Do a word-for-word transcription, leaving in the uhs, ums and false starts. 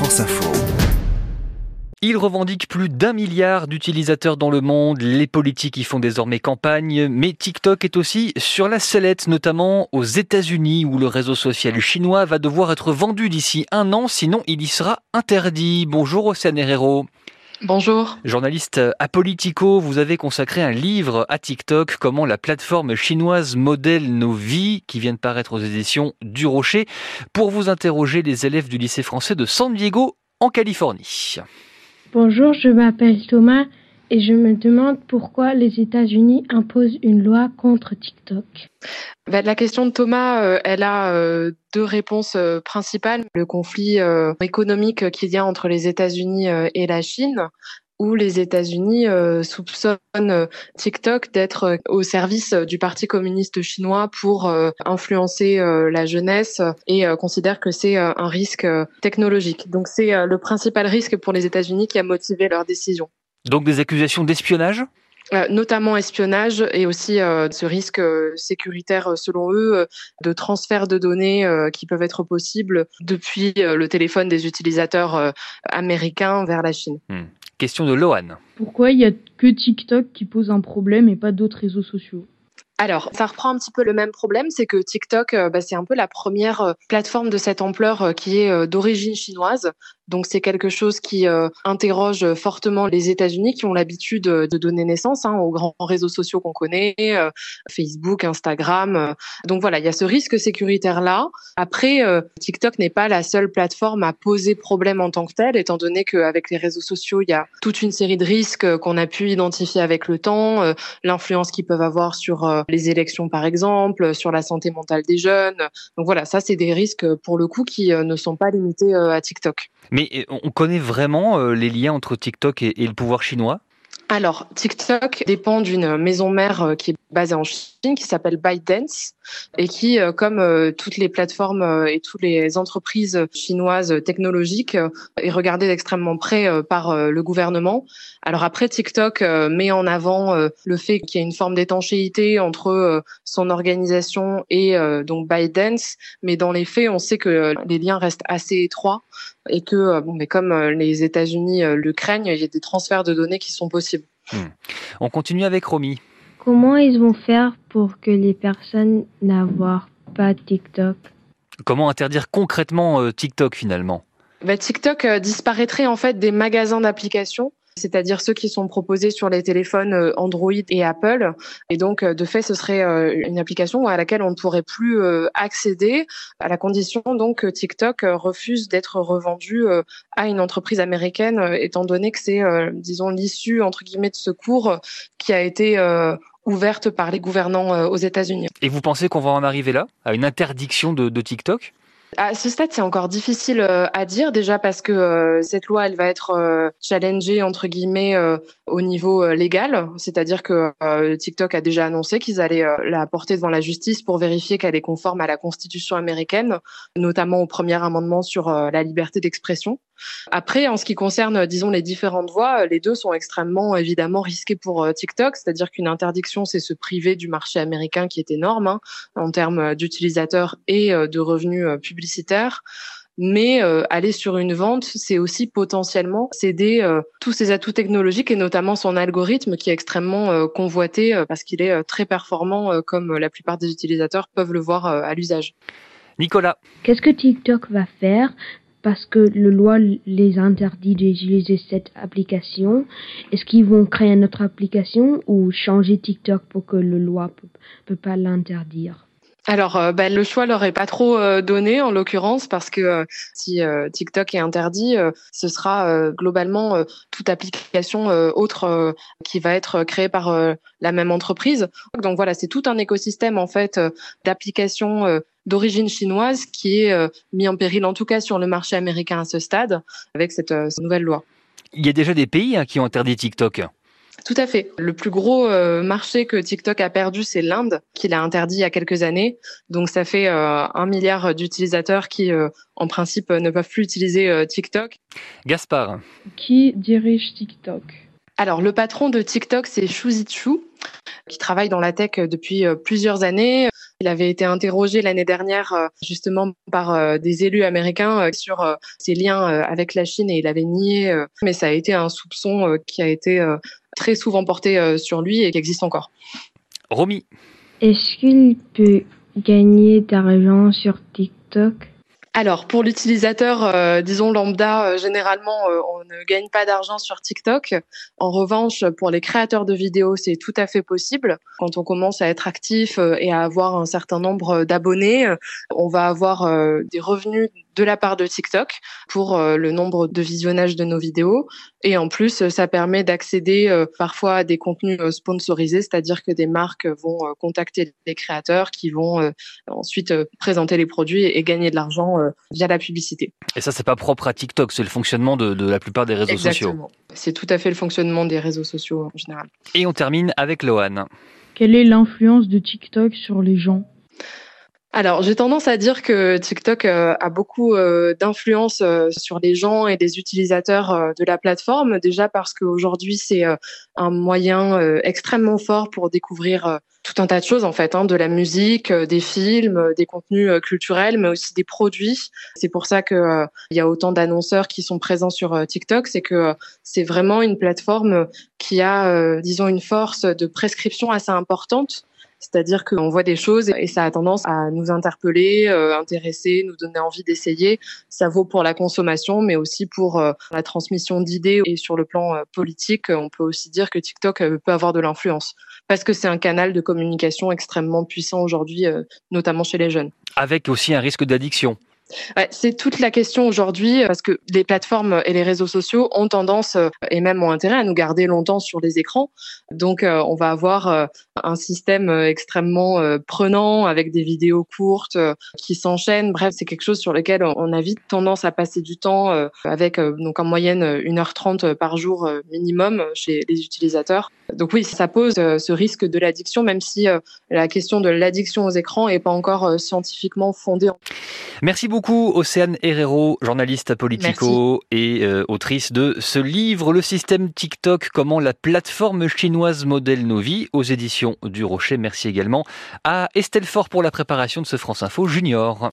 France Info. Il revendique plus d'un milliard d'utilisateurs dans le monde. Les politiques y font désormais campagne. Mais TikTok est aussi sur la sellette, notamment aux États-Unis, où le réseau social chinois va devoir être vendu d'ici un an, sinon il y sera interdit. Bonjour Océane Herrero. Bonjour. Journaliste à Politico, vous avez consacré un livre à TikTok, comment la plateforme chinoise modèle nos vies, qui vient de paraître aux éditions du Rocher, pour vous interroger les élèves du lycée français de San Diego, en Californie. Bonjour, je m'appelle Thomas et je me demande pourquoi les États-Unis imposent une loi contre TikTok. Ben, la question de Thomas, euh, elle a euh, deux réponses euh, principales. Le conflit euh, économique qu'il y a entre les États-Unis euh, et la Chine, où les États-Unis euh, soupçonnent euh, TikTok d'être euh, au service euh, du Parti communiste chinois pour euh, influencer euh, la jeunesse et euh, considèrent que c'est euh, un risque euh, technologique. Donc c'est euh, le principal risque pour les États-Unis qui a motivé leur décision. Donc des accusations d'espionnage ? Euh, notamment espionnage et aussi euh, ce risque euh, sécuritaire, euh, selon eux, euh, de transfert de données euh, qui peuvent être possibles depuis euh, le téléphone des utilisateurs euh, américains vers la Chine. Hmm. Question de Lohan. Pourquoi il n'y a que TikTok qui pose un problème et pas d'autres réseaux sociaux ? Alors, ça reprend un petit peu le même problème, c'est que TikTok, euh, bah, c'est un peu la première euh, plateforme de cette ampleur euh, qui est euh, d'origine chinoise. Donc, c'est quelque chose qui euh, interroge fortement les États-Unis qui ont l'habitude de, de donner naissance hein, aux grands réseaux sociaux qu'on connaît, euh, Facebook, Instagram. Euh. Donc voilà, il y a ce risque sécuritaire-là. Après, euh, TikTok n'est pas la seule plateforme à poser problème en tant que telle, étant donné qu'avec les réseaux sociaux, il y a toute une série de risques qu'on a pu identifier avec le temps, euh, l'influence qu'ils peuvent avoir sur euh, les élections, par exemple, sur la santé mentale des jeunes. Donc voilà, ça, c'est des risques, pour le coup, qui euh, ne sont pas limités euh, à TikTok. Mais on connaît vraiment euh, les liens entre TikTok et, et le pouvoir chinois ? Alors, TikTok dépend d'une maison mère qui est basée en Chine, qui s'appelle ByteDance, et qui, comme toutes les plateformes et toutes les entreprises chinoises technologiques, est regardée d'extrêmement près par le gouvernement. Alors après, TikTok met en avant le fait qu'il y a une forme d'étanchéité entre son organisation et donc ByteDance, mais dans les faits, on sait que les liens restent assez étroits et que, bon, mais comme les États-Unis le craignent, il y a des transferts de données qui sont possibles. Hmm. On continue avec Romy. Comment ils vont faire pour que les personnes n'aient pas TikTok ? Comment interdire concrètement euh, TikTok finalement ? Ben, TikTok euh, disparaîtrait en fait des magasins d'applications, c'est-à-dire ceux qui sont proposés sur les téléphones Android et Apple. Et donc, de fait, ce serait une application à laquelle on ne pourrait plus accéder, à la condition donc que TikTok refuse d'être revendu à une entreprise américaine, étant donné que c'est, disons, l'issue, entre guillemets, de secours qui a été ouverte par les gouvernants aux États-Unis. Et vous pensez qu'on va en arriver là, à une interdiction de, de TikTok ? À ce stade, c'est encore difficile euh, à dire, déjà parce que euh, cette loi, elle va être euh, challengée, entre guillemets, euh, au niveau euh, légal. C'est-à-dire que euh, TikTok a déjà annoncé qu'ils allaient euh, la porter devant la justice pour vérifier qu'elle est conforme à la Constitution américaine, notamment au premier amendement sur euh, la liberté d'expression. Après, en ce qui concerne, disons, les différentes voies, les deux sont extrêmement, évidemment, risquées pour euh, TikTok. C'est-à-dire qu'une interdiction, c'est se priver du marché américain qui est énorme hein, en termes d'utilisateurs et euh, de revenus euh, publicitaires. Mais euh, aller sur une vente, c'est aussi potentiellement céder euh, tous ses atouts technologiques et notamment son algorithme qui est extrêmement euh, convoité euh, parce qu'il est euh, très performant euh, comme la plupart des utilisateurs peuvent le voir euh, à l'usage. Nicolas. Qu'est-ce que TikTok va faire ? Parce que la loi les interdit d'utiliser cette application. Est-ce qu'ils vont créer une autre application ou changer TikTok pour que la loi ne peut, peut pas l'interdire ? Alors, euh, bah, le choix leur est pas trop euh, donné en l'occurrence parce que euh, si euh, TikTok est interdit, euh, ce sera euh, globalement euh, toute application euh, autre euh, qui va être créée par euh, la même entreprise. Donc voilà, c'est tout un écosystème en fait euh, d'applications euh, d'origine chinoise qui est euh, mis en péril en tout cas sur le marché américain à ce stade avec cette, euh, cette nouvelle loi. Il y a déjà des pays hein, qui ont interdit TikTok. Tout à fait. Le plus gros euh, marché que TikTok a perdu, c'est l'Inde, qui l'a interdit il y a quelques années. Donc ça fait euh, un milliard d'utilisateurs qui, euh, en principe, ne peuvent plus utiliser euh, TikTok. Gaspard. Qui dirige TikTok ? Alors, le patron de TikTok, c'est Shou Zi Chew, qui travaille dans la tech depuis plusieurs années. Il avait été interrogé l'année dernière justement par des élus américains sur ses liens avec la Chine et il avait nié, mais ça a été un soupçon qui a été très souvent porté sur lui et qui existe encore. Romy. Est-ce qu'il peut gagner d'argent sur TikTok ? Alors, pour l'utilisateur, euh, disons lambda, euh, généralement, euh, on ne gagne pas d'argent sur TikTok. En revanche, pour les créateurs de vidéos, c'est tout à fait possible. Quand on commence à être actif euh, et à avoir un certain nombre d'abonnés, euh, on va avoir euh, des revenus de la part de TikTok pour euh, le nombre de visionnages de nos vidéos. Et en plus, ça permet d'accéder euh, parfois à des contenus euh, sponsorisés, c'est-à-dire que des marques vont euh, contacter les créateurs qui vont euh, ensuite euh, présenter les produits et, et gagner de l'argent euh, via la publicité. Et ça, c'est pas propre à TikTok, c'est le fonctionnement de, de la plupart des réseaux Exactement. sociaux. C'est tout à fait le fonctionnement des réseaux sociaux en général. Et on termine avec Lohan. Quelle est l'influence de TikTok sur les gens ? Alors, j'ai tendance à dire que TikTok euh, a beaucoup euh, d'influence euh, sur les gens et les utilisateurs euh, de la plateforme. Déjà parce qu'aujourd'hui, c'est euh, un moyen euh, extrêmement fort pour découvrir euh, tout un tas de choses, en fait, hein, de la musique, euh, des films, euh, des contenus euh, culturels, mais aussi des produits. C'est pour ça que euh, il y a autant d'annonceurs qui sont présents sur euh, TikTok. C'est que euh, c'est vraiment une plateforme qui a, euh, disons, une force de prescription assez importante. C'est-à-dire qu'on voit des choses et ça a tendance à nous interpeller, euh, intéresser, nous donner envie d'essayer. Ça vaut pour la consommation, mais aussi pour euh, la transmission d'idées. Et sur le plan euh, politique, on peut aussi dire que TikTok euh, peut avoir de l'influence parce que c'est un canal de communication extrêmement puissant aujourd'hui, euh, notamment chez les jeunes. Avec aussi un risque d'addiction. Ouais, c'est toute la question aujourd'hui parce que les plateformes et les réseaux sociaux ont tendance et même ont intérêt à nous garder longtemps sur les écrans. Donc, euh, on va avoir euh, un système extrêmement euh, prenant avec des vidéos courtes euh, qui s'enchaînent. Bref, c'est quelque chose sur lequel on a vite tendance à passer du temps euh, avec euh, donc en moyenne une heure trente par jour euh, minimum chez les utilisateurs. Donc oui, ça pose euh, ce risque de l'addiction, même si euh, la question de l'addiction aux écrans est pas encore euh, scientifiquement fondée. Merci beaucoup Océane Herrero, journaliste politico Merci. et euh, autrice de ce livre, Le système TikTok, comment la plateforme chinoise modèle nos vies, aux éditions du Rocher. Merci également à Estelle Faure pour la préparation de ce France Info Junior.